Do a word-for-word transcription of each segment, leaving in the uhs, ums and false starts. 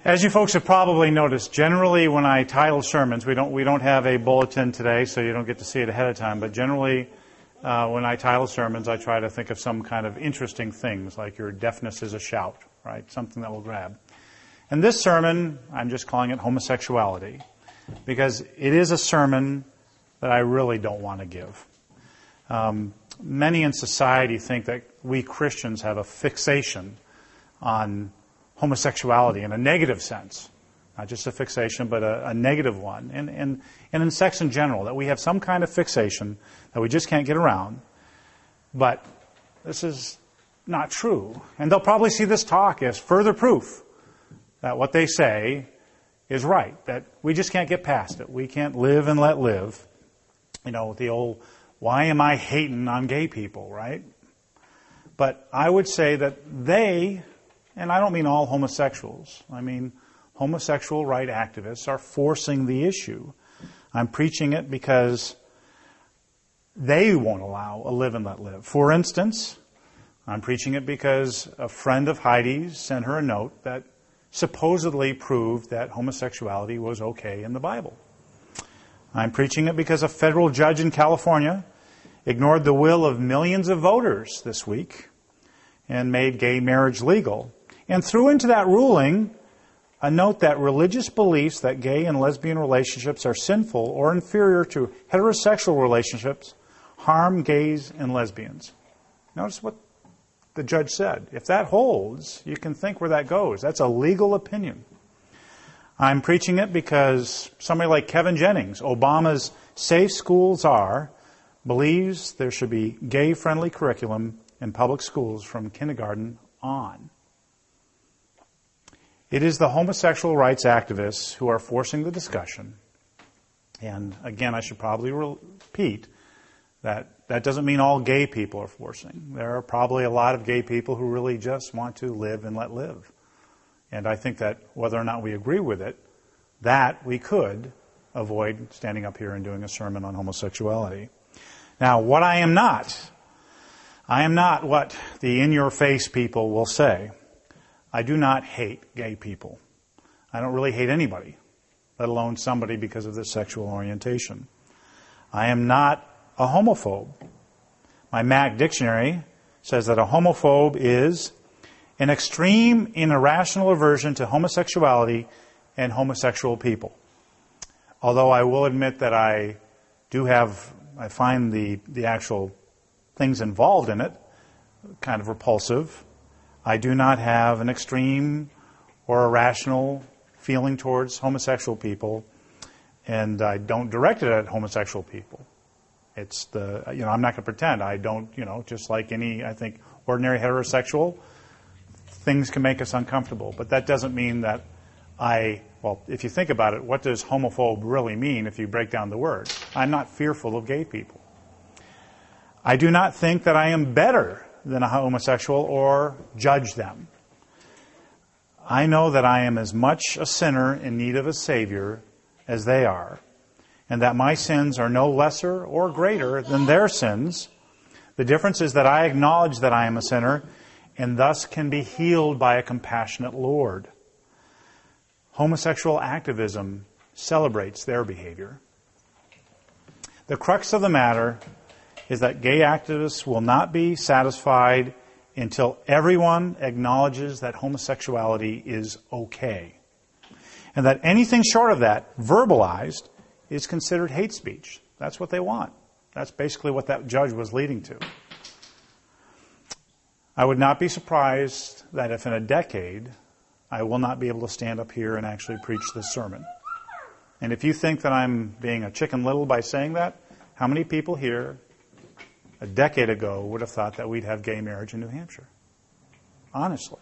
As you folks have probably noticed, generally when I title sermons, we don't we don't have a bulletin today, so you don't get to see it ahead of time. But generally, uh, when I title sermons, I try to think of some kind of interesting things, like your deafness is a shout, right? Something that will grab. And this sermon, I'm just calling it homosexuality, because it is a sermon that I really don't want to give. Um, many in society think that we Christians have a fixation on homosexuality in a negative sense, not just a fixation, but a, a negative one, and, and, and in sex in general, that we have some kind of fixation that we just can't get around. But this is not true. And they'll probably see this talk as further proof that what they say is right, that we just can't get past it. We can't live and let live. You know, the old, why am I hating on gay people, right? But I would say that they, and I don't mean all homosexuals, I mean homosexual right activists are forcing the issue. I'm preaching it because they won't allow a live and let live. For instance, I'm preaching it because a friend of Heidi's sent her a note that supposedly proved that homosexuality was okay in the Bible. I'm preaching it because a federal judge in California ignored the will of millions of voters this week and made gay marriage legal, and threw into that ruling a note that religious beliefs that gay and lesbian relationships are sinful or inferior to heterosexual relationships harm gays and lesbians. Notice what the judge said. If that holds, you can think where that goes. That's a legal opinion. I'm preaching it because somebody like Kevin Jennings, Obama's safe school czar, believes there should be gay-friendly curriculum in public schools from kindergarten on. It is the homosexual rights activists who are forcing the discussion. And again, I should probably repeat that that doesn't mean all gay people are forcing. There are probably a lot of gay people who really just want to live and let live. And I think that whether or not we agree with it, that we could avoid standing up here and doing a sermon on homosexuality. Now, what I am not, I am not what the in-your-face people will say. I do not hate gay people. I don't really hate anybody, let alone somebody because of their sexual orientation. I am not a homophobe. My Mac dictionary says that a homophobe is an extreme and irrational aversion to homosexuality and homosexual people. Although I will admit that I do have, I find the, the actual things involved in it kind of repulsive. I do not have an extreme or irrational feeling towards homosexual people, and I don't direct it at homosexual people. It's the, you know, I'm not going to pretend. I don't, you know, just like any, I think, ordinary heterosexual, things can make us uncomfortable. But that doesn't mean that I, well, if you think about it, what does homophobe really mean if you break down the word? I'm not fearful of gay people. I do not think that I am better than a homosexual or judge them. I know that I am as much a sinner in need of a Savior as they are, and that my sins are no lesser or greater than their sins. The difference is that I acknowledge that I am a sinner and thus can be healed by a compassionate Lord. Homosexual activism celebrates their behavior. The crux of the matter is that gay activists will not be satisfied until everyone acknowledges that homosexuality is okay. And that anything short of that, verbalized, is considered hate speech. That's what they want. That's basically what that judge was leading to. I would not be surprised that if in a decade I will not be able to stand up here and actually preach this sermon. And if you think that I'm being a chicken little by saying that, how many people here a decade ago would have thought that we'd have gay marriage in New Hampshire? Honestly.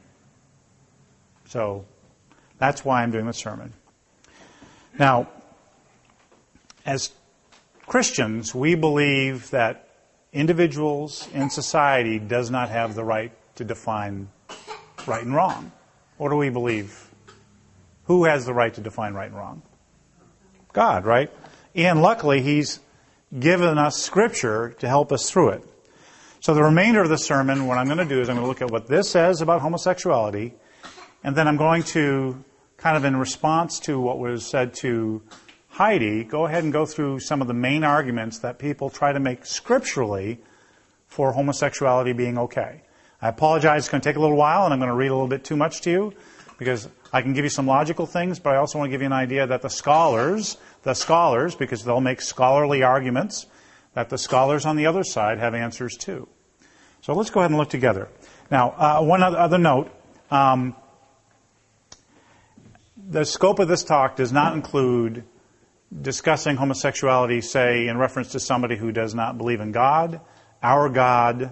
So that's why I'm doing the sermon. Now, as Christians, we believe that individuals in society does not have the right to define right and wrong. What do we believe? Who has the right to define right and wrong? God, right? And luckily, He's given us Scripture to help us through it. So the remainder of the sermon, what I'm going to do is I'm going to look at what this says about homosexuality, and then I'm going to kind of in response to what was said to Heidi, go ahead and go through some of the main arguments that people try to make scripturally for homosexuality being okay. I apologize, it's going to take a little while, and I'm going to read a little bit too much to you, because I can give you some logical things, but I also want to give you an idea that the scholars, the scholars, because they'll make scholarly arguments, that the scholars on the other side have answers too. So let's go ahead and look together. Now, uh, one other, other note. Um, the scope of this talk does not include discussing homosexuality, say, in reference to somebody who does not believe in God, our God,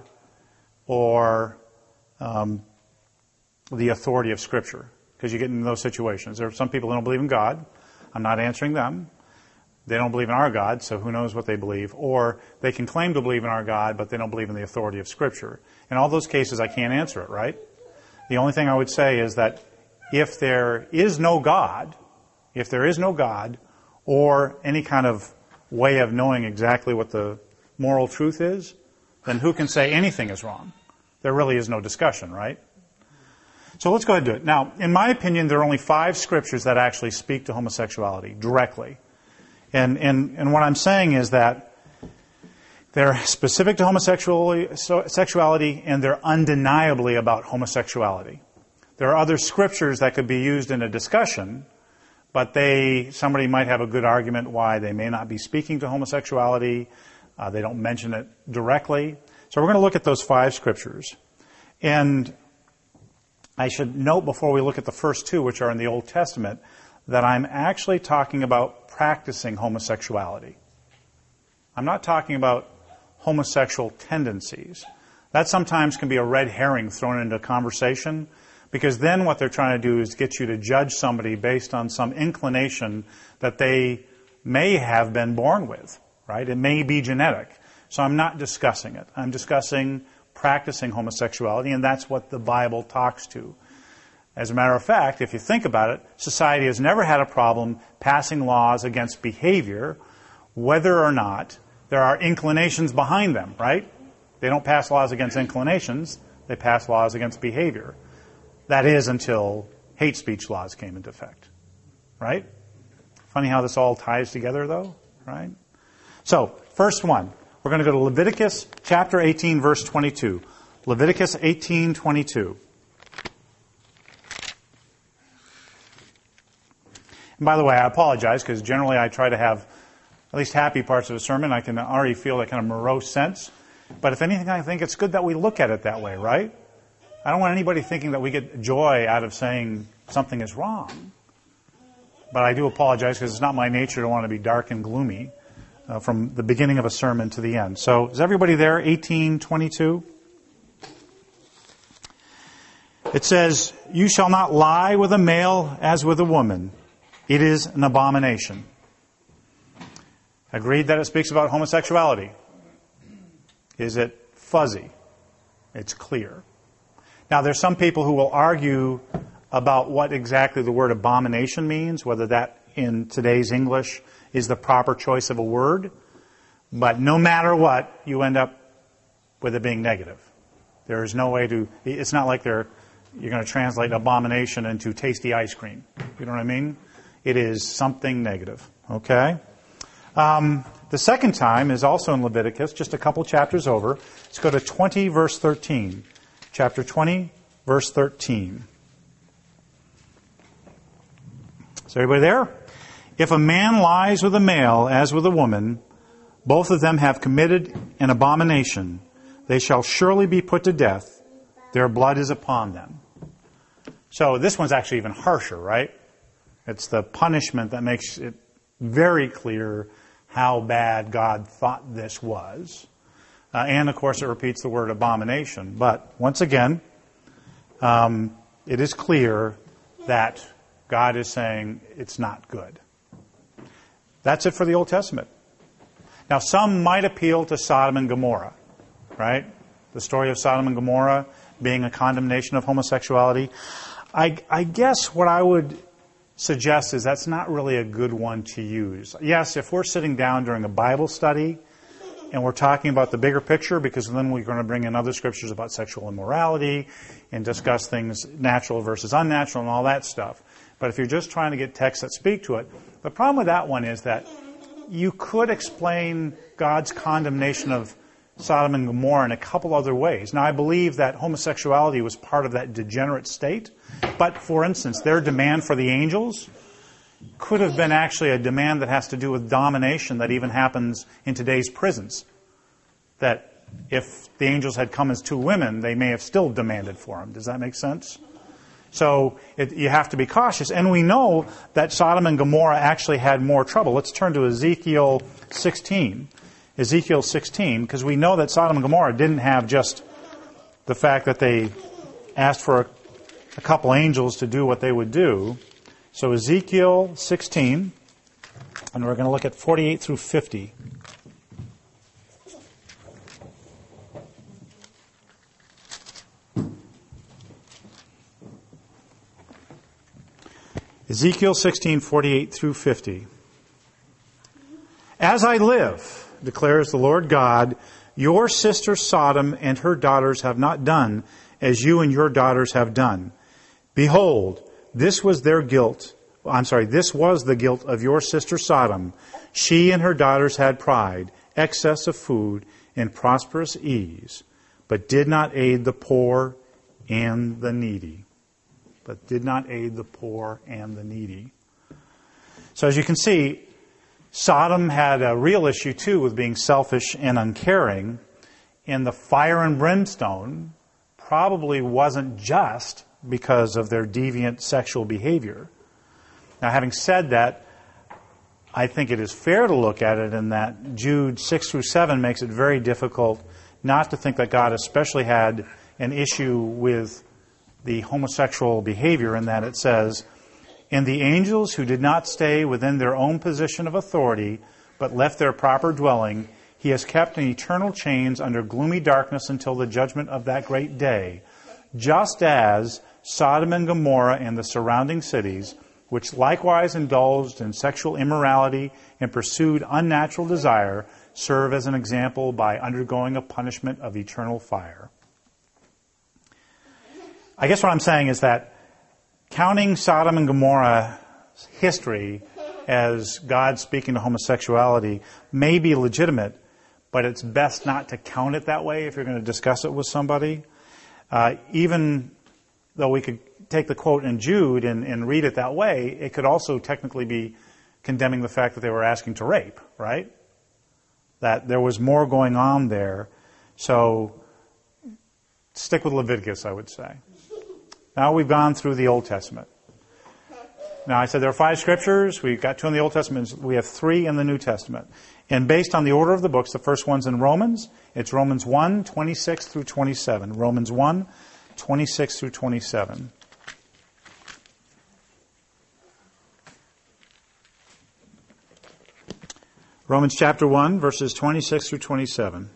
or um, the authority of Scripture, because you get into those situations. There are some people who don't believe in God. I'm not answering them. They don't believe in our God, so who knows what they believe. Or they can claim to believe in our God, but they don't believe in the authority of Scripture. In all those cases, I can't answer it, right? The only thing I would say is that if there is no God, if there is no God, or any kind of way of knowing exactly what the moral truth is, then who can say anything is wrong? There really is no discussion, right? So let's go ahead and do it. Now, in my opinion, there are only five scriptures that actually speak to homosexuality directly. And, and, and what I'm saying is that they're specific to homosexuality, and they're undeniably about homosexuality. There are other scriptures that could be used in a discussion, but they somebody might have a good argument why they may not be speaking to homosexuality. Uh, they don't mention it directly. So we're going to look at those five scriptures. And I should note before we look at the first two, which are in the Old Testament, that I'm actually talking about practicing homosexuality. I'm not talking about homosexual tendencies. That sometimes can be a red herring thrown into a conversation, because then what they're trying to do is get you to judge somebody based on some inclination that they may have been born with, right? It may be genetic. So I'm not discussing it. I'm discussing practicing homosexuality, and that's what the Bible talks to. As a matter of fact, if you think about it, society has never had a problem passing laws against behavior, whether or not there are inclinations behind them, right? They don't pass laws against inclinations, they pass laws against behavior. That is until hate speech laws came into effect, right? Funny how this all ties together, though, right? So, first one, we're going to go to Leviticus chapter eighteen, verse twenty-two. Leviticus eighteen, twenty-two. And by the way, I apologize, because generally I try to have at least happy parts of a sermon. I can already feel that kind of morose sense. But if anything, I think it's good that we look at it that way, right? I don't want anybody thinking that we get joy out of saying something is wrong. But I do apologize, because it's not my nature to want to be dark and gloomy uh, from the beginning of a sermon to the end. So is everybody there? eighteen twenty-two. It says, "You shall not lie with a male as with a woman. It is an abomination." Agreed that it speaks about homosexuality. Is it fuzzy? It's clear. Now, there's some people who will argue about what exactly the word abomination means, whether that in today's English is the proper choice of a word. But no matter what, you end up with it being negative. There is no way to, it's not like they're, you're going to translate abomination into tasty ice cream. You know what I mean? It is something negative. Okay? Um, the second time is also in Leviticus, just a couple chapters over. Let's go to twenty, verse thirteen. Chapter twenty, verse thirteen. Is everybody there? "If a man lies with a male as with a woman, both of them have committed an abomination. They shall surely be put to death. Their blood is upon them." So this one's actually even harsher, right? It's the punishment that makes it very clear how bad God thought this was. Uh, and, of course, it repeats the word abomination. But, once again, um, it is clear that God is saying it's not good. That's it for the Old Testament. Now, some might appeal to Sodom and Gomorrah, right? The story of Sodom and Gomorrah being a condemnation of homosexuality. I, I guess what I would suggest is that's not really a good one to use. Yes, if we're sitting down during a Bible study and we're talking about the bigger picture, because then we're going to bring in other scriptures about sexual immorality and discuss things natural versus unnatural and all that stuff. But if you're just trying to get texts that speak to it, the problem with that one is that you could explain God's condemnation of Sodom and Gomorrah in a couple other ways. Now, I believe that homosexuality was part of that degenerate state. But, for instance, their demand for the angels could have been actually a demand that has to do with domination that even happens in today's prisons. That if the angels had come as two women, they may have still demanded for them. Does that make sense? So it, you have to be cautious. And we know that Sodom and Gomorrah actually had more trouble. Let's turn to Ezekiel sixteen. Ezekiel sixteen, because we know that Sodom and Gomorrah didn't have just the fact that they asked for a, a couple angels to do what they would do. So Ezekiel sixteen, and we're going to look at forty-eight through fifty. Ezekiel sixteen, forty-eight through fifty. As I live, declares the Lord God, your sister Sodom and her daughters have not done as you and your daughters have done. Behold, this was their guilt. I'm sorry, this was the guilt of your sister Sodom. She and her daughters had pride, excess of food, and prosperous ease, but did not aid the poor and the needy. But did not aid the poor and the needy. So as you can see, Sodom had a real issue too with being selfish and uncaring. And the fire and brimstone probably wasn't just because of their deviant sexual behavior. Now, having said that, I think it is fair to look at it in that Jude six through seven makes it very difficult not to think that God especially had an issue with the homosexual behavior, in that it says, and the angels who did not stay within their own position of authority, but left their proper dwelling, he has kept in eternal chains under gloomy darkness until the judgment of that great day, just as Sodom and Gomorrah and the surrounding cities, which likewise indulged in sexual immorality and pursued unnatural desire, serve as an example by undergoing a punishment of eternal fire. I guess what I'm saying is that counting Sodom and Gomorrah's history as God speaking to homosexuality may be legitimate, but it's best not to count it that way if you're going to discuss it with somebody. Uh, even though we could take the quote in Jude and, and read it that way, it could also technically be condemning the fact that they were asking to rape, right? That there was more going on there. So stick with Leviticus, I would say. Now we've gone through the Old Testament. Now I said there are five scriptures. We've got two in the Old Testament. We have three in the New Testament. And based on the order of the books, the first one's in Romans. It's Romans one, twenty-six through twenty-seven. Romans one, twenty-six through twenty-seven. Romans chapter one, verses twenty-six through twenty-seven.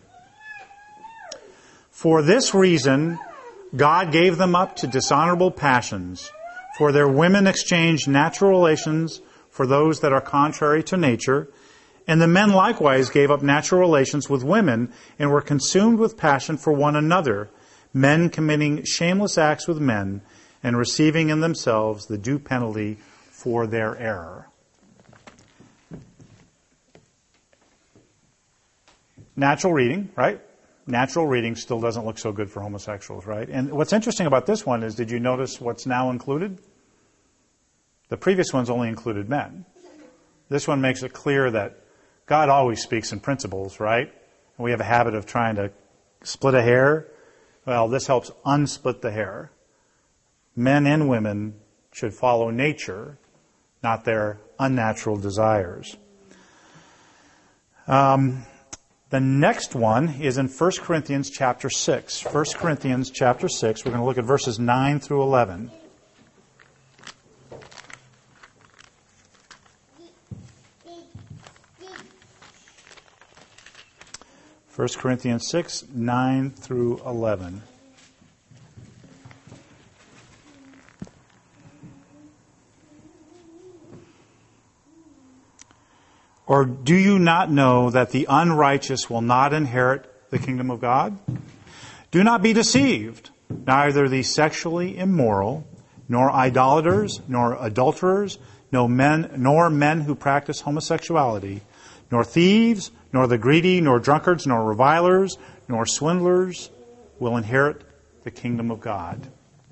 For this reason, God gave them up to dishonorable passions, for their women exchanged natural relations for those that are contrary to nature, and the men likewise gave up natural relations with women and were consumed with passion for one another, men committing shameless acts with men and receiving in themselves the due penalty for their error. Natural reading, right? Natural reading still doesn't look so good for homosexuals, right? And what's interesting about this one is, did you notice what's now included? The previous ones only included men. This one makes it clear that God always speaks in principles, right? And we have a habit of trying to split a hair. Well, this helps unsplit the hair. Men and women should follow nature, not their unnatural desires. Um... The next one is in First Corinthians chapter six. First Corinthians chapter six, we're going to look at verses nine through eleven. First Corinthians six, nine through eleven. Or do you not know that the unrighteous will not inherit the kingdom of God? Do not be deceived. Neither the sexually immoral, nor idolaters, nor adulterers, no men, nor men who practice homosexuality, nor thieves, nor the greedy, nor drunkards, nor revilers, nor swindlers will inherit the kingdom of God.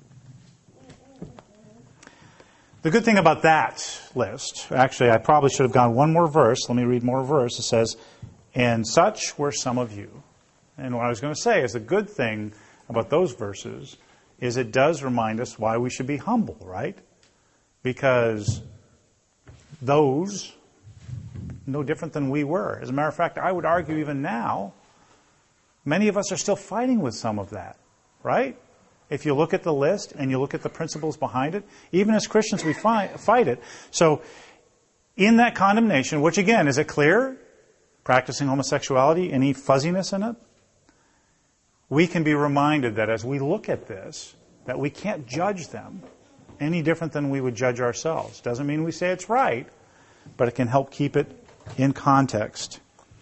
The good thing about that list, actually, I probably should have gone one more verse. Let me read more verse. It says, and such were some of you. And what I was going to say is the good thing about those verses is it does remind us why we should be humble, right? Because those, no different than we were. As a matter of fact, I would argue even now, many of us are still fighting with some of that, right? If you look at the list and you look at the principles behind it, even as Christians we fight, fight it. So in that condemnation, which again, is it clear? Practicing homosexuality, any fuzziness in it? We can be reminded that as we look at this, that we can't judge them any different than we would judge ourselves. Doesn't mean we say it's right, but it can help keep it in context.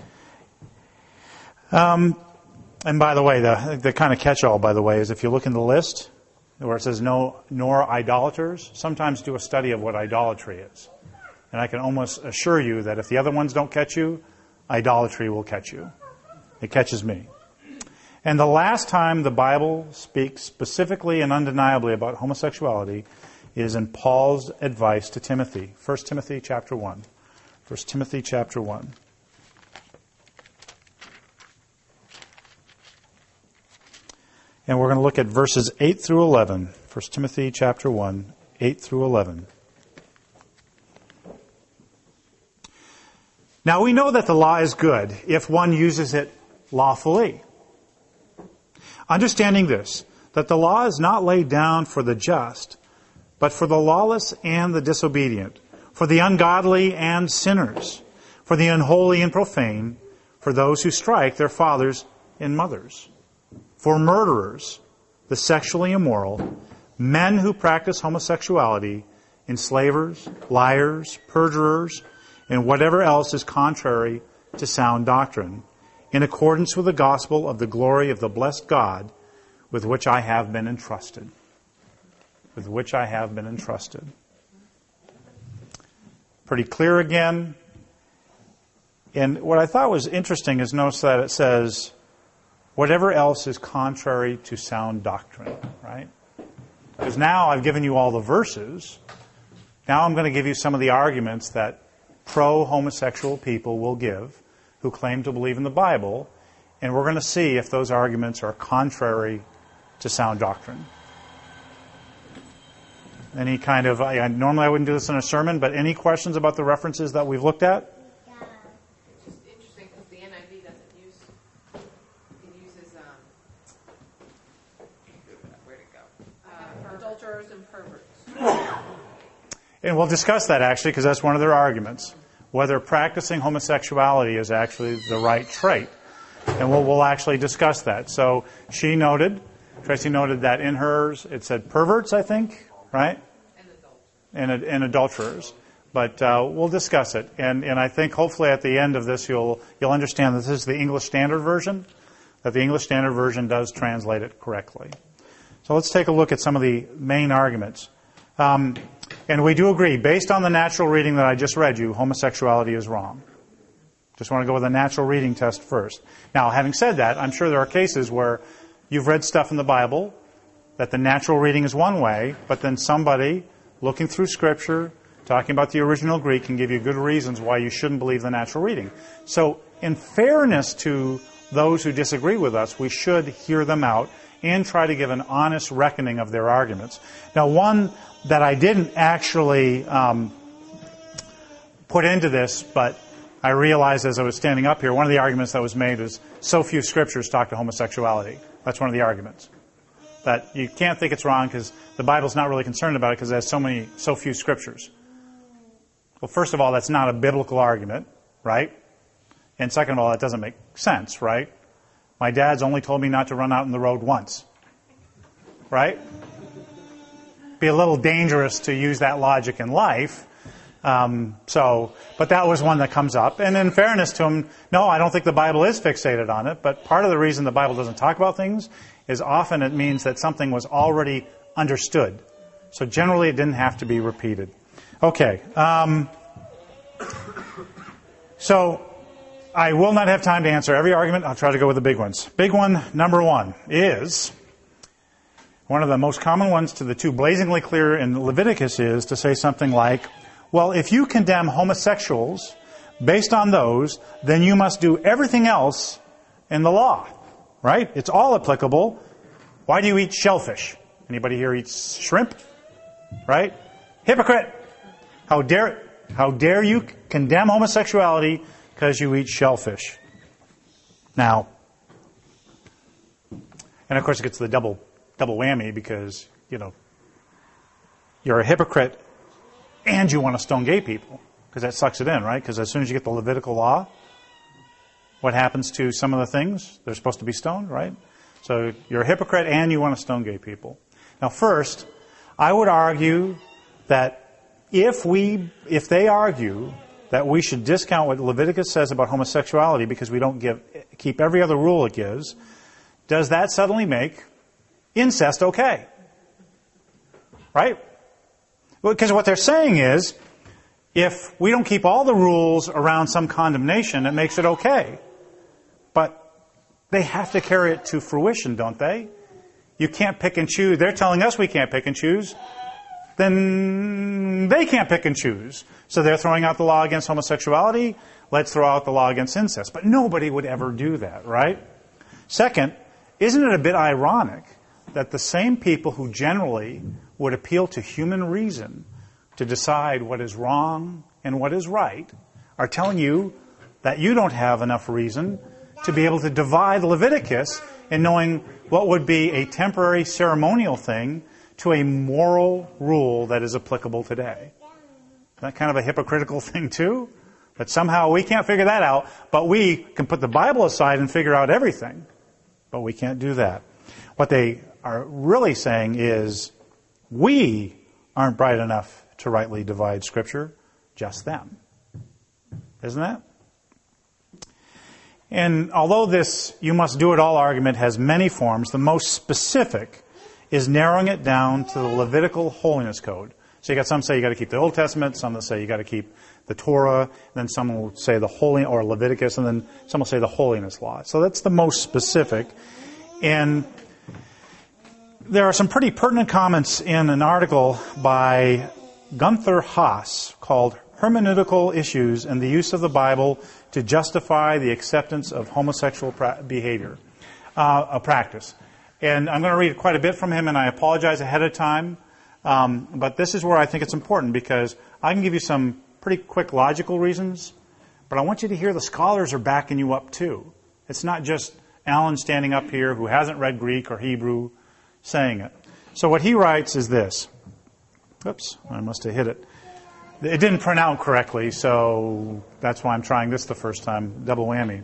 Um, and by the way, the, the kind of catch-all, by the way, is if you look in the list where it says no, nor idolaters, sometimes do a study of what idolatry is. And I can almost assure you that if the other ones don't catch you, idolatry will catch you. It catches me. And the last time the Bible speaks specifically and undeniably about homosexuality is in Paul's advice to Timothy. First Timothy chapter one. First Timothy chapter one. And we're going to look at verses eight through eleven. First Timothy chapter one, eight through eleven. Now we know that the law is good if one uses it lawfully. Understanding this, that the law is not laid down for the just, but for the lawless and the disobedient, for the ungodly and sinners, for the unholy and profane, for those who strike their fathers and mothers, for murderers, the sexually immoral, men who practice homosexuality, enslavers, liars, perjurers, and whatever else is contrary to sound doctrine, in accordance with the gospel of the glory of the blessed God, with which I have been entrusted. With which I have been entrusted. Pretty clear again. And what I thought was interesting is notice that it says, whatever else is contrary to sound doctrine, right? Because now I've given you all the verses. Now I'm going to give you some of the arguments that pro-homosexual people will give who claim to believe in the Bible, and we're going to see if those arguments are contrary to sound doctrine. Any kind of, I, normally I wouldn't do this in a sermon, but any questions about the references that we've looked at? Yeah. It's just interesting because the N I V doesn't use, it uses, um, where'd it go? Uh, adulterers and perverts. And we'll discuss that actually because that's one of their arguments. Whether practicing homosexuality is actually the right trait. And we'll, we'll actually discuss that. So she noted, Tracy noted that in hers it said perverts, I think, right? And adulterers. And, and adulterers. But uh, we'll discuss it. And, and I think hopefully at the end of this you'll, you'll understand that this is the English Standard Version, that the English Standard Version does translate it correctly. So let's take a look at some of the main arguments. Um, And we do agree, based on the natural reading that I just read you, homosexuality is wrong. Just want to go with a natural reading test first. Now, having said that, I'm sure there are cases where you've read stuff in the Bible that the natural reading is one way, but then somebody looking through Scripture, talking about the original Greek, can give you good reasons why you shouldn't believe the natural reading. So, in fairness to those who disagree with us, we should hear them out and try to give an honest reckoning of their arguments. Now, one that I didn't actually um, put into this, but I realized as I was standing up here, one of the arguments that was made is so few scriptures talk to homosexuality. That's one of the arguments. That you can't think it's wrong because the Bible's not really concerned about it because it has so many, so few scriptures. Well, first of all, that's not a biblical argument, right? And second of all, that doesn't make sense, right? My dad's only told me not to run out in the road once, right? Be a little dangerous to use that logic in life. Um, so, but that was one that comes up. And in fairness to him, no, I don't think the Bible is fixated on it. But part of the reason the Bible doesn't talk about things is often it means that something was already understood. So generally, it didn't have to be repeated. Okay. Um, so I will not have time to answer every argument. I'll try to go with the big ones. Big one, number one, is one of the most common ones to the two blazingly clear in Leviticus is to say something like, well, if you condemn homosexuals based on those, then you must do everything else in the law, right? It's all applicable. Why do you eat shellfish? Anybody here eats shrimp? Right? Hypocrite! How dare, how dare you condemn homosexuality because you eat shellfish? Now, and of course it gets the double double whammy because, you know, you're a hypocrite and you want to stone gay people because that sucks it in, right? Because as soon as you get the Levitical law, what happens to some of the things? They're supposed to be stoned, right? So you're a hypocrite and you want to stone gay people. Now first, I would argue that if we, if they argue that we should discount what Leviticus says about homosexuality because we don't give, keep every other rule it gives, does that suddenly make incest okay? Right? Because what they're saying is, if we don't keep all the rules around some condemnation, it makes it okay. But they have to carry it to fruition, don't they? You can't pick and choose. They're telling us we can't pick and choose. Then they can't pick and choose. So they're throwing out the law against homosexuality. Let's throw out the law against incest. But nobody would ever do that, right? Second, isn't it a bit ironic that the same people who generally would appeal to human reason to decide what is wrong and what is right are telling you that you don't have enough reason to be able to divide Leviticus in knowing what would be a temporary ceremonial thing to a moral rule that is applicable today. That kind of a hypocritical thing too? That somehow we can't figure that out, but we can put the Bible aside and figure out everything. But we can't do that. What they are really saying is, we aren't bright enough to rightly divide Scripture, just them. Isn't that? And although this you must do it all argument has many forms, the most specific is narrowing it down to the Levitical holiness code. So you got some say you got to keep the Old Testament, some that say you got to keep the Torah, and then some will say the holy or Leviticus, and then some will say the holiness law. So that's the most specific. And there are some pretty pertinent comments in an article by Gunther Haas called Hermeneutical Issues and the Use of the Bible to Justify the Acceptance of Homosexual pra- Behavior, uh, a Practice. And I'm going to read quite a bit from him, and I apologize ahead of time. Um, but this is where I think it's important because I can give you some pretty quick logical reasons, but I want you to hear the scholars are backing you up too. It's not just Alan standing up here who hasn't read Greek or Hebrew saying it. So what he writes is this. Oops, I must have hit it. It didn't print out correctly, so that's why I'm trying this the first time. Double whammy.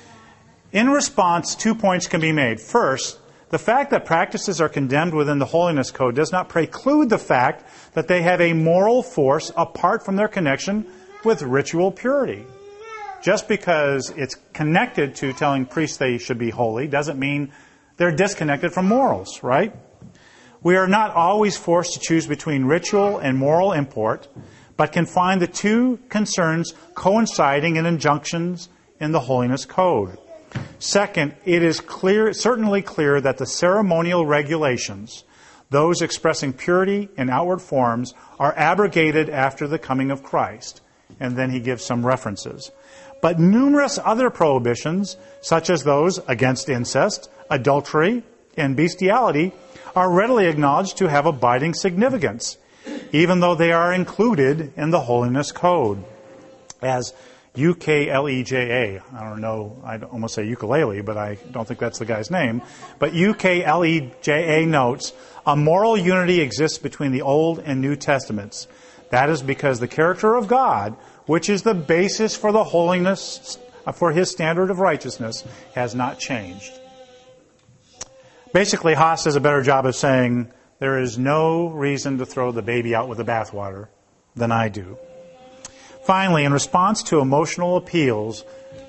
In response, two points can be made. First, the fact that practices are condemned within the Holiness Code does not preclude the fact that they have a moral force apart from their connection with ritual purity. Just because it's connected to telling priests they should be holy doesn't mean they're disconnected from morals, right? We are not always forced to choose between ritual and moral import, but can find the two concerns coinciding in injunctions in the Holiness Code. Second, it is clear, certainly clear that the ceremonial regulations, those expressing purity in outward forms, are abrogated after the coming of Christ. And then he gives some references. But numerous other prohibitions, such as those against incest, adultery, and bestiality, are readily acknowledged to have abiding significance, even though they are included in the Holiness Code. As U K L E J A, I don't know, I'd almost say ukulele, but I don't think that's the guy's name. But U K L E J A notes, a moral unity exists between the Old and New Testaments. That is because the character of God, which is the basis for the holiness, for His standard of righteousness, has not changed. Basically, Haas does a better job of saying, there is no reason to throw the baby out with the bathwater than I do. Finally, in response to emotional appeals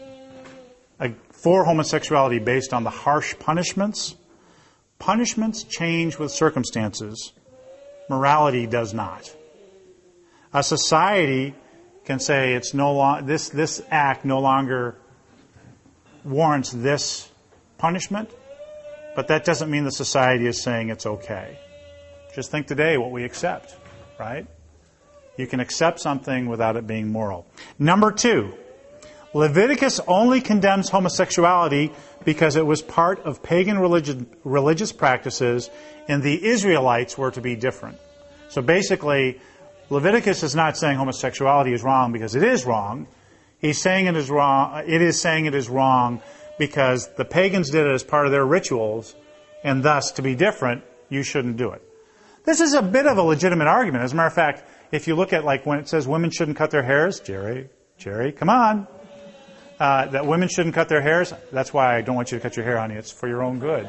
for homosexuality based on the harsh punishments, punishments change with circumstances. Morality does not. A society can say it's no long, this this act no longer warrants this punishment, but that doesn't mean the society is saying it's okay. Just think today what we accept, right? You can accept something without it being moral. Number two, Leviticus only condemns homosexuality because it was part of pagan religion, religious practices, and the Israelites were to be different. So basically, Leviticus is not saying homosexuality is wrong because it is wrong. He's saying it is wrong. It is saying it is wrong because the pagans did it as part of their rituals, and thus, to be different, you shouldn't do it. This is a bit of a legitimate argument. As a matter of fact, if you look at like when it says women shouldn't cut their hairs, Jerry, Jerry, come on. Uh, that women shouldn't cut their hairs, that's why I don't want you to cut your hair, honey. It's for your own good.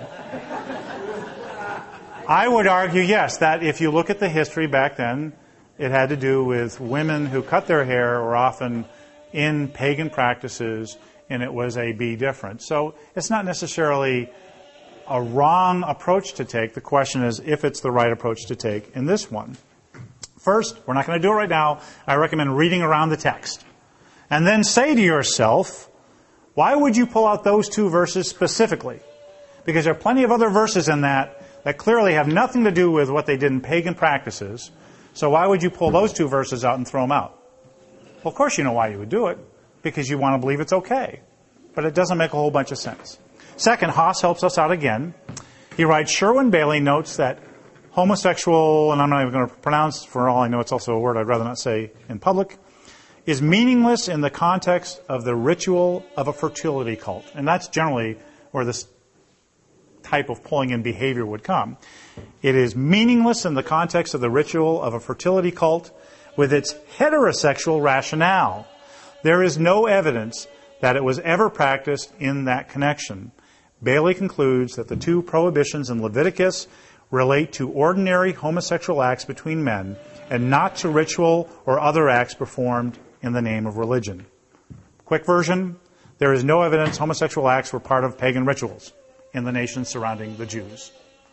I would argue, yes, that if you look at the history back then, it had to do with women who cut their hair were often in pagan practices, and it was a be different. So it's not necessarily a wrong approach to take. The question is if it's the right approach to take in this one. First, we're not going to do it right now. I recommend reading around the text. And then say to yourself, why would you pull out those two verses specifically? Because there are plenty of other verses in that that clearly have nothing to do with what they did in pagan practices. So why would you pull those two verses out and throw them out? Well, of course you know why you would do it. Because you want to believe it's okay. But it doesn't make a whole bunch of sense. Second, Haas helps us out again. He writes, Sherwin Bailey notes that homosexual, and I'm not even going to pronounce, for all I know it's also a word I'd rather not say in public, is meaningless in the context of the ritual of a fertility cult. And that's generally where this type of pulling in behavior would come. It is meaningless in the context of the ritual of a fertility cult with its heterosexual rationale. There is no evidence that it was ever practiced in that connection. Bailey concludes that the two prohibitions in Leviticus relate to ordinary homosexual acts between men and not to ritual or other acts performed in the name of religion. Quick version, there is no evidence homosexual acts were part of pagan rituals in the nations surrounding the Jews.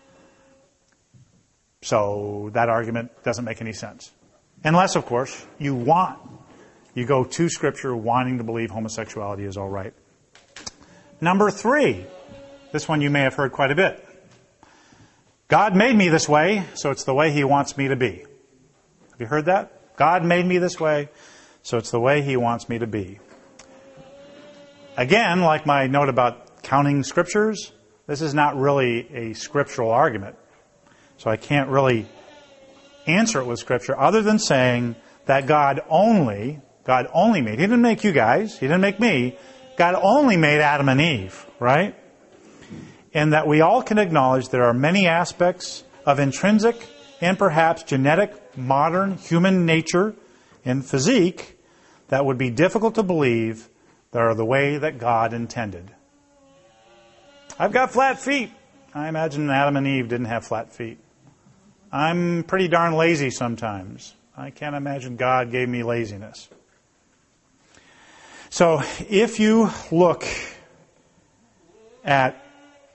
So that argument doesn't make any sense. Unless, of course, you want, you go to Scripture wanting to believe homosexuality is all right. Number three, this one you may have heard quite a bit. God made me this way, so it's the way He wants me to be. Have you heard that? God made me this way, so it's the way He wants me to be. Again, like my note about counting scriptures, this is not really a scriptural argument. So I can't really answer it with Scripture other than saying that God only, God only made, He didn't make you guys, He didn't make me, God only made Adam and Eve, right? And that we all can acknowledge there are many aspects of intrinsic and perhaps genetic modern human nature and physique that would be difficult to believe that are the way that God intended. I've got flat feet. I imagine Adam and Eve didn't have flat feet. I'm pretty darn lazy sometimes. I can't imagine God gave me laziness. So if you look at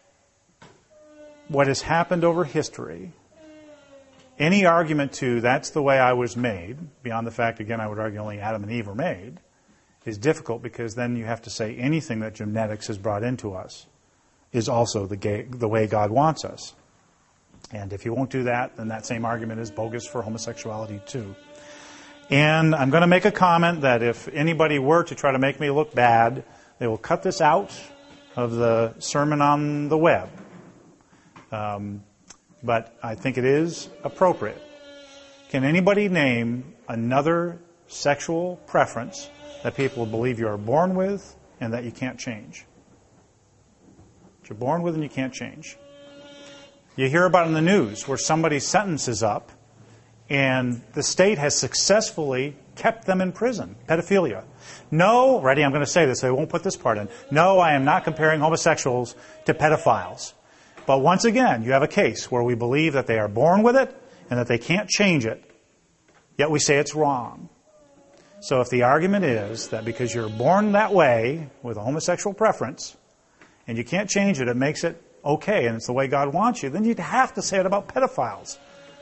what has happened over history, any argument to that's the way I was made, beyond the fact, again, I would argue only Adam and Eve were made, is difficult because then you have to say anything that genetics has brought into us is also the, gay, the way God wants us. And if you won't do that, then that same argument is bogus for homosexuality too. And I'm going to make a comment that if anybody were to try to make me look bad, they will cut this out of the sermon on the web. Um, but I think it is appropriate. Can anybody name another sexual preference that people believe you are born with and that you can't change? That you're born with and you can't change. You hear about in the news where somebody's sentence is up and the state has successfully kept them in prison. Pedophilia. No, ready, I'm going to say this, I won't put this part in. No, I am not comparing homosexuals to pedophiles. But once again, you have a case where we believe that they are born with it and that they can't change it, yet we say it's wrong. So if the argument is that because you're born that way with a homosexual preference and you can't change it, it makes it okay and it's the way God wants you, then you'd have to say it about pedophiles.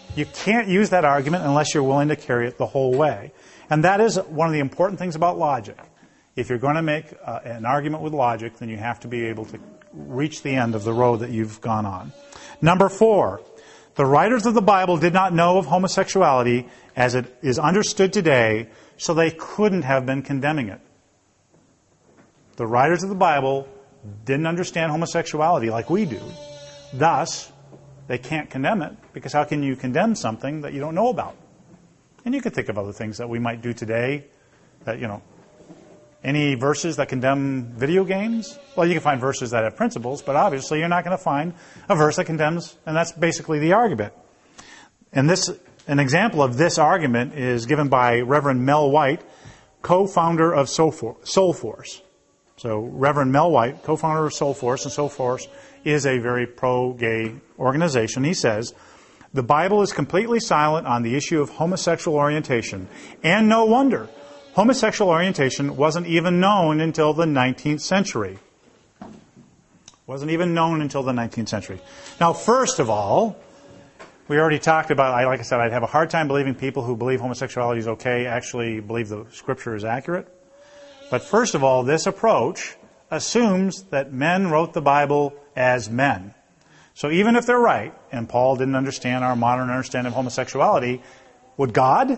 You can't use that argument unless you're willing to carry it the whole way. And that is one of the important things about logic. If you're going to make uh, an argument with logic, then you have to be able to reach the end of the road that you've gone on. Number four, the writers of the Bible did not know of homosexuality as it is understood today, so they couldn't have been condemning it. The writers of the Bible didn't understand homosexuality like we do. Thus, they can't condemn it, because how can you condemn something that you don't know about? And you could think of other things that we might do today that, you know, any verses that condemn video games? Well, you can find verses that have principles, but obviously you're not going to find a verse that condemns, and that's basically the argument. And this, an example of this argument is given by Reverend Mel White, co-founder of Soulforce. So Reverend Mel White, co-founder of Soulforce, and Soulforce is a very pro-gay organization. He says, the Bible is completely silent on the issue of homosexual orientation, and no wonder. Homosexual orientation wasn't even known until the nineteenth century. Wasn't even known until the nineteenth century. Now, first of all, we already talked about, I like I said, I'd have a hard time believing people who believe homosexuality is okay actually believe the Scripture is accurate. But first of all, this approach assumes that men wrote the Bible as men. So even if they're right, and Paul didn't understand our modern understanding of homosexuality, would God?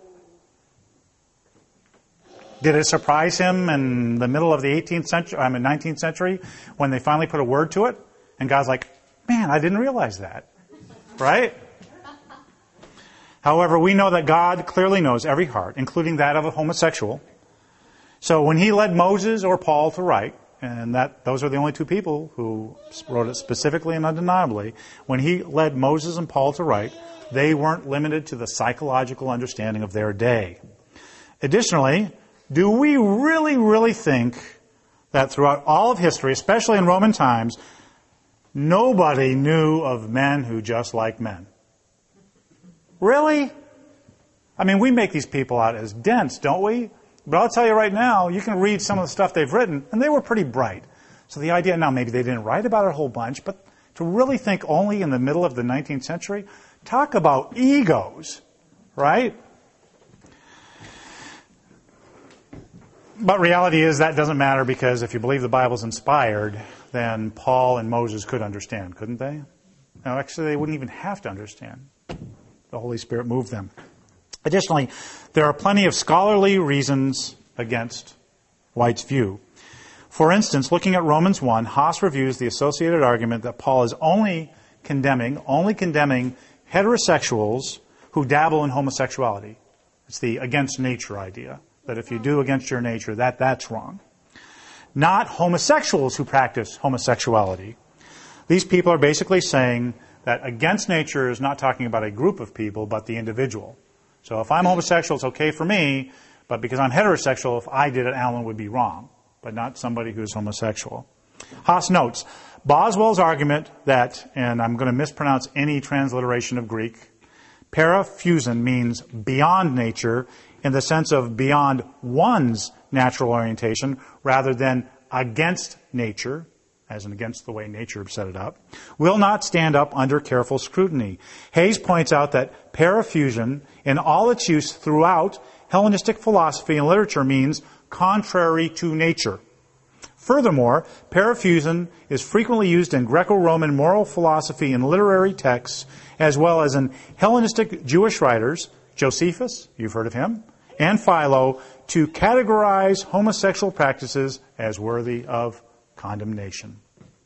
Did it surprise him in the middle of the eighteenth century, I mean nineteenth century, when they finally put a word to it? And God's like, man, I didn't realize that. Right? However, we know that God clearly knows every heart, including that of a homosexual. So when he led Moses or Paul to write, and that those are the only two people who wrote it specifically and undeniably, when he led Moses and Paul to write, they weren't limited to the psychological understanding of their day. Additionally, do we really, really think that throughout all of history, especially in Roman times, nobody knew of men who just like men? Really? I mean, we make these people out as dense, don't we? But I'll tell you right now, you can read some of the stuff they've written, and they were pretty bright. So the idea, now maybe they didn't write about it a whole bunch, but to really think only in the middle of the nineteenth century, talk about egos, right? But reality is that doesn't matter, because if you believe the Bible's inspired, then Paul and Moses could understand, couldn't they? No, actually, they wouldn't even have to understand. The Holy Spirit moved them. Additionally, there are plenty of scholarly reasons against White's view. For instance, looking at Romans one, Haas reviews the associated argument that Paul is only condemning, only condemning heterosexuals who dabble in homosexuality. It's the against nature idea, that if you do against your nature, that that's wrong. Not homosexuals who practice homosexuality. These people are basically saying that against nature is not talking about a group of people, but the individual. So if I'm homosexual, it's okay for me, but because I'm heterosexual, if I did it, Alan would be wrong, but not somebody who's homosexual. Haas notes, Boswell's argument that, and I'm going to mispronounce any transliteration of Greek, parafusion means beyond nature in the sense of beyond one's natural orientation rather than against nature, as in against the way nature set it up, will not stand up under careful scrutiny. Hayes points out that parafusion, in all its use throughout Hellenistic philosophy and literature, means contrary to nature. Furthermore, parafusion is frequently used in Greco-Roman moral philosophy and literary texts, as well as in Hellenistic Jewish writers, Josephus, you've heard of him, and Philo, to categorize homosexual practices as worthy of condemnation.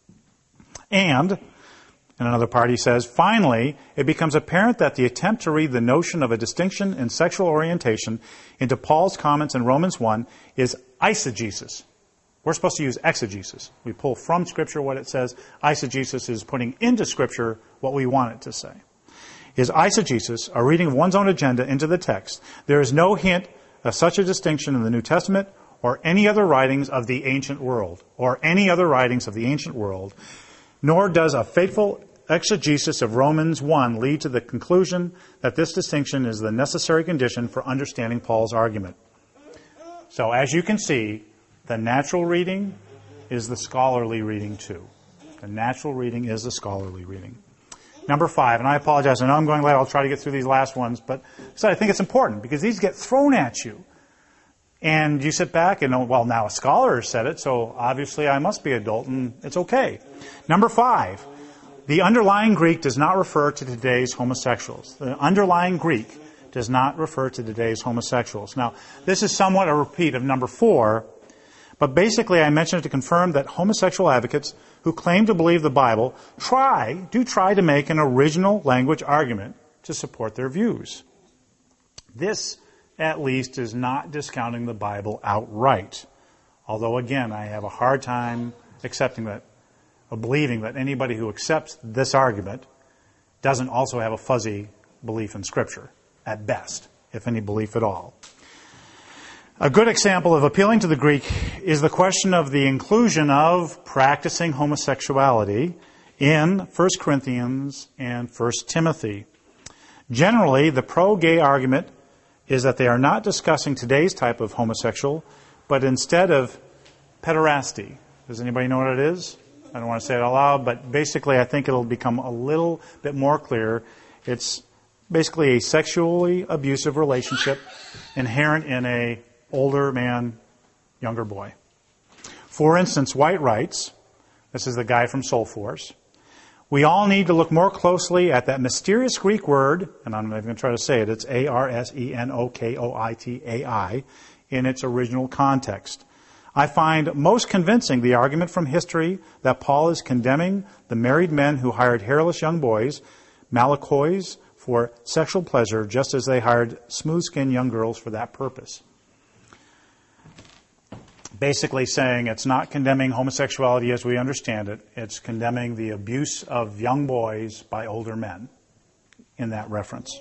And, in another part he says, finally, it becomes apparent that the attempt to read the notion of a distinction in sexual orientation into Paul's comments in Romans one is eisegesis. We're supposed to use exegesis. We pull from Scripture what it says. Eisegesis is putting into Scripture what we want it to say. Is eisegesis, a reading of one's own agenda into the text. There is no hint of such a distinction in the New Testament or any other writings of the ancient world, or any other writings of the ancient world, nor does a faithful exegesis of Romans one lead to the conclusion that this distinction is the necessary condition for understanding Paul's argument. So as you can see, the natural reading is the scholarly reading too. The natural reading is the scholarly reading. Number five, and I apologize, I know I'm going late, I'll try to get through these last ones, but so I think it's important because these get thrown at you. And you sit back and, well, now a scholar has said it, so obviously I must be adult and it's okay. Number five, the underlying Greek does not refer to today's homosexuals. The underlying Greek does not refer to today's homosexuals. Now, this is somewhat a repeat of number four, but basically I mentioned it to confirm that homosexual advocates who claim to believe the Bible try, do try to make an original language argument to support their views. This, at least, is not discounting the Bible outright. Although, again, I have a hard time accepting that, or believing that anybody who accepts this argument doesn't also have a fuzzy belief in Scripture, at best, if any belief at all. A good example of appealing to the Greek is the question of the inclusion of practicing homosexuality in First Corinthians and First Timothy. Generally, the pro-gay argument is that they are not discussing today's type of homosexual, but instead of pederasty. Does anybody know what it is? I don't want to say it out loud, but basically I think it'll become a little bit more clear. It's basically a sexually abusive relationship inherent in a older man, younger boy. For instance, White writes, this is the guy from Soul Force, we all need to look more closely at that mysterious Greek word, and I'm not even going to try to say it, it's A R S E N O K O I T A I, in its original context. I find most convincing the argument from history that Paul is condemning the married men who hired hairless young boys, Malachois, for sexual pleasure, just as they hired smooth-skinned young girls for that purpose. Basically saying it's not condemning homosexuality as we understand it, it's condemning the abuse of young boys by older men in that reference.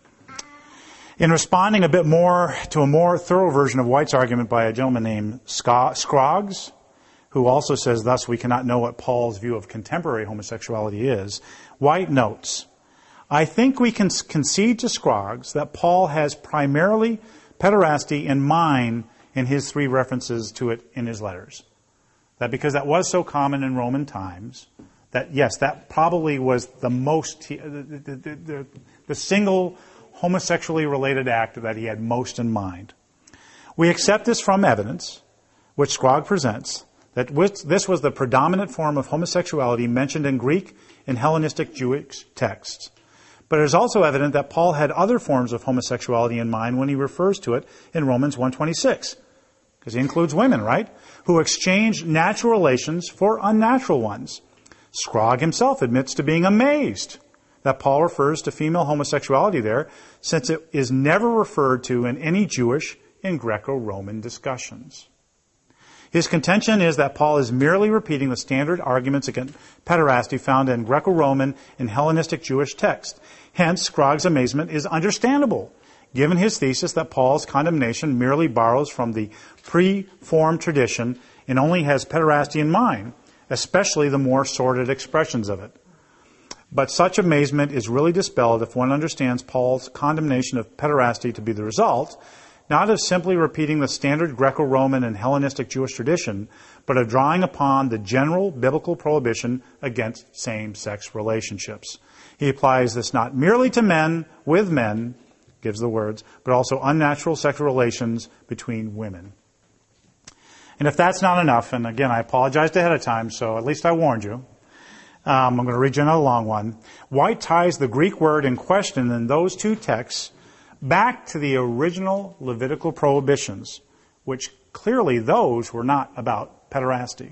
In responding a bit more to a more thorough version of White's argument by a gentleman named Scroggs, who also says, thus we cannot know what Paul's view of contemporary homosexuality is, White notes, I think we can concede to Scroggs that Paul has primarily pederasty in mind in his three references to it in his letters. That because that was so common in Roman times, that yes, that probably was the most, the, the, the, the, the single homosexually related act that he had most in mind. We accept this from evidence, which Scroggs presents, that this was the predominant form of homosexuality mentioned in Greek and Hellenistic Jewish texts. But it is also evident that Paul had other forms of homosexuality in mind when he refers to it in Romans one twenty-six. Because he includes women, right? Who exchange natural relations for unnatural ones. Scroggs himself admits to being amazed that Paul refers to female homosexuality there, since it is never referred to in any Jewish and Greco-Roman discussions. His contention is that Paul is merely repeating the standard arguments against pederasty found in Greco-Roman and Hellenistic Jewish texts. Hence, Scroggs' amazement is understandable, given his thesis that Paul's condemnation merely borrows from the pre-formed tradition and only has pederasty in mind, especially the more sordid expressions of it. But such amazement is really dispelled if one understands Paul's condemnation of pederasty to be the result, not of simply repeating the standard Greco-Roman and Hellenistic Jewish tradition, but of drawing upon the general biblical prohibition against same-sex relationships. He applies this not merely to men with men, gives the words, but also unnatural sexual relations between women. And if that's not enough, and again, I apologized ahead of time, so at least I warned you. Um, I'm going to read you another long one. White ties the Greek word in question in those two texts back to the original Levitical prohibitions, which clearly those were not about pederasty.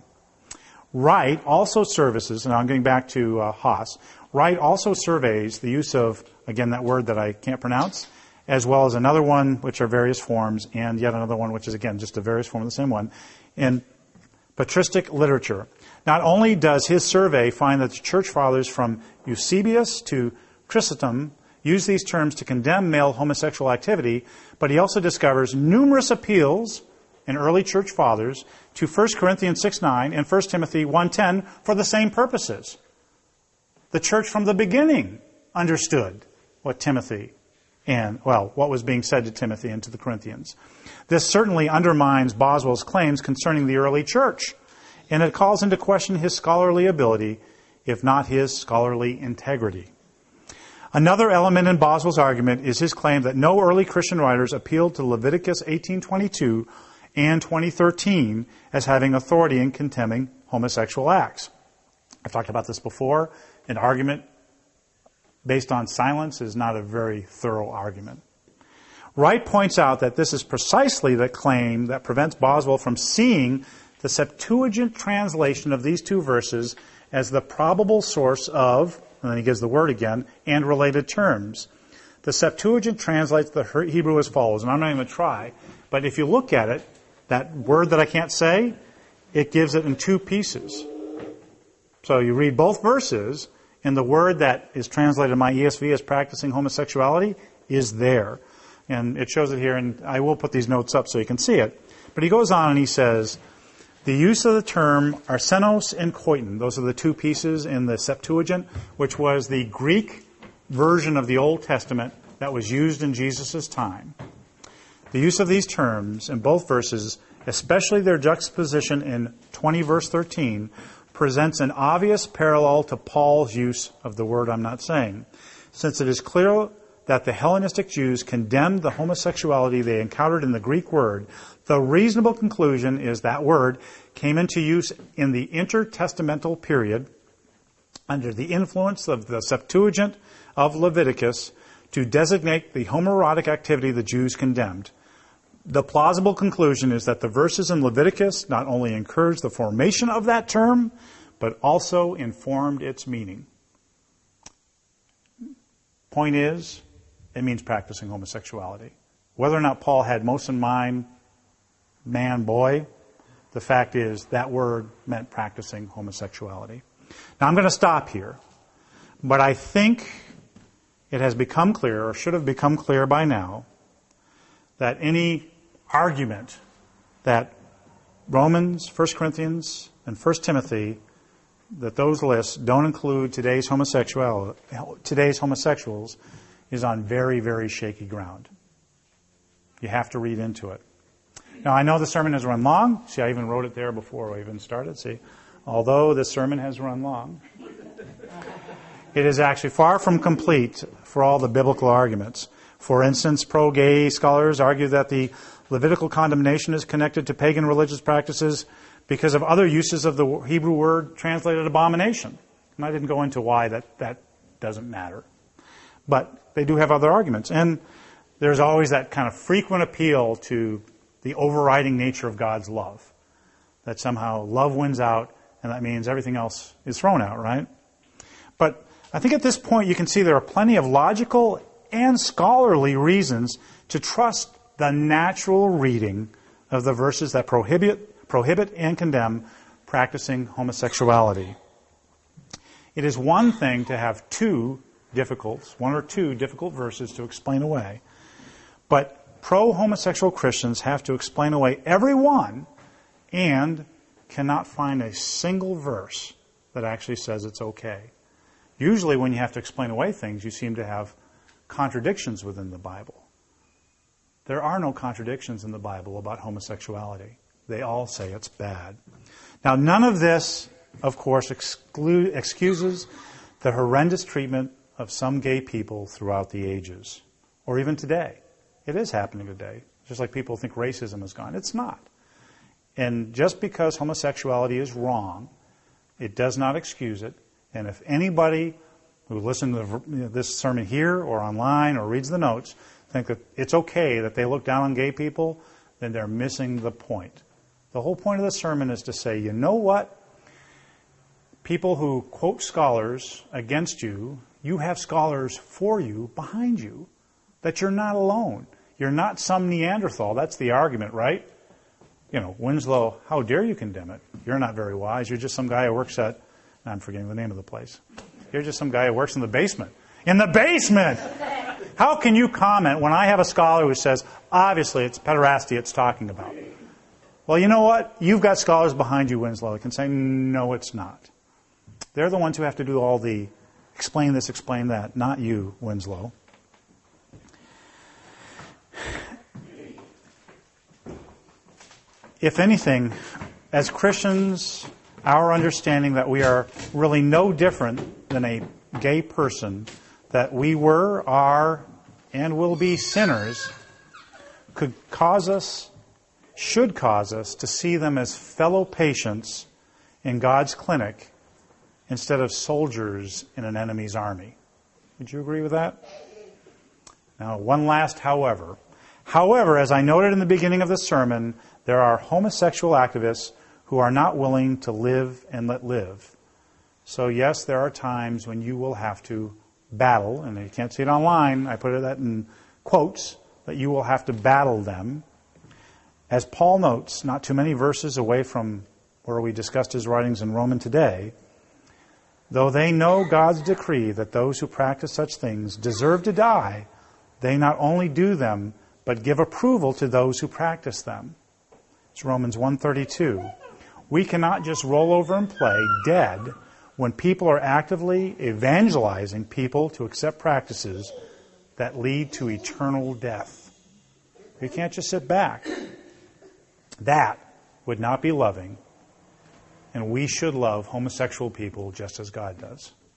Wright also services, and I'm getting back to uh, Haas, Wright also surveys the use of, again, that word that I can't pronounce, as well as another one, which are various forms, and yet another one, which is, again, just a various form of the same one, in patristic literature. Not only does his survey find that the church fathers from Eusebius to Chrysostom use these terms to condemn male homosexual activity, but he also discovers numerous appeals in early church fathers to First Corinthians six nine and First Timothy one ten for the same purposes. The church from the beginning understood what Timothy and, well, what was being said to Timothy and to the Corinthians. This certainly undermines Boswell's claims concerning the early church, and it calls into question his scholarly ability, if not his scholarly integrity. Another element in Boswell's argument is his claim that no early Christian writers appealed to Leviticus eighteen twenty-two and twenty thirteen as having authority in condemning homosexual acts. I've talked about this before. An argument based on silence is not a very thorough argument. Wright points out that this is precisely the claim that prevents Boswell from seeing the Septuagint translation of these two verses as the probable source of, and then he gives the word again, and related terms. The Septuagint translates the Hebrew as follows, and I'm not even going to try, but if you look at it, that word that I can't say, it gives it in two pieces. So you read both verses, and the word that is translated in my E S V as practicing homosexuality is there. And it shows it here, and I will put these notes up so you can see it. But he goes on and he says, the use of the term arsenos and koiton, those are the two pieces in the Septuagint, which was the Greek version of the Old Testament that was used in Jesus' time. The use of these terms in both verses, especially their juxtaposition in twenty verse thirteen, presents an obvious parallel to Paul's use of the word I'm not saying, since it is clear that the Hellenistic Jews condemned the homosexuality they encountered in the Greek word. The reasonable conclusion is that word came into use in the intertestamental period under the influence of the Septuagint of Leviticus to designate the homoerotic activity the Jews condemned. The plausible conclusion is that the verses in Leviticus not only encouraged the formation of that term, but also informed its meaning. Point is, it means practicing homosexuality. Whether or not Paul had most in mind man, boy, the fact is that word meant practicing homosexuality. Now I'm going to stop here, but I think it has become clear, or should have become clear by now, that any argument that Romans, First Corinthians, and First Timothy, that those lists don't include today's homosexual, today's homosexuals, is on very, very shaky ground. You have to read into it. Now, I know the sermon has run long. See, I even wrote it there before we even started. See, although the sermon has run long, it is actually far from complete for all the biblical arguments. For instance, pro-gay scholars argue that the Levitical condemnation is connected to pagan religious practices because of other uses of the Hebrew word translated abomination. And I didn't go into why that, that doesn't matter. But they do have other arguments. And there's always that kind of frequent appeal to the overriding nature of God's love. That somehow love wins out, and that means everything else is thrown out, right? But I think at this point you can see there are plenty of logical and scholarly reasons to trust the natural reading of the verses that prohibit, prohibit and condemn practicing homosexuality. It is one thing to have two difficult, one or two difficult verses to explain away, but pro-homosexual Christians have to explain away every one and cannot find a single verse that actually says it's okay. Usually when you have to explain away things, you seem to have contradictions within the Bible. There are no contradictions in the Bible about homosexuality. They all say it's bad. Now, none of this, of course, exclude, excuses the horrendous treatment of some gay people throughout the ages, or even today. It is happening today. Just like people think racism is gone. It's not. And just because homosexuality is wrong, it does not excuse it. And if anybody who listens to this sermon here or online or reads the notes think that it's okay that they look down on gay people, then they're missing the point. The whole point of the sermon is to say, you know what? People who quote scholars against you, you have scholars for you, behind you, that you're not alone. You're not some Neanderthal. That's the argument, right? You know, Winslow, how dare you condemn it? You're not very wise. You're just some guy who works at, I'm forgetting the name of the place. You're just some guy who works in the basement. In the basement! How can you comment when I have a scholar who says, obviously it's pederasty it's talking about? Well, you know what? You've got scholars behind you, Winslow, who can say, no, it's not. They're the ones who have to do all the explain this, explain that, not you, Winslow. If anything, as Christians, our understanding that we are really no different than a gay person that we were, are, and will be sinners could cause us, should cause us to see them as fellow patients in God's clinic instead of soldiers in an enemy's army. Would you agree with that? Now, one last however. However, as I noted in the beginning of the sermon, there are homosexual activists who are not willing to live and let live. So yes, there are times when you will have to battle, and you can't see it online, I put that in quotes, that you will have to battle them. As Paul notes, not too many verses away from where we discussed his writings in Romans today, though they know God's decree that those who practice such things deserve to die, they not only do them, but give approval to those who practice them. It's Romans one thirty-two. We cannot just roll over and play dead when people are actively evangelizing people to accept practices that lead to eternal death. You can't just sit back. That would not be loving, and we should love homosexual people just as God does.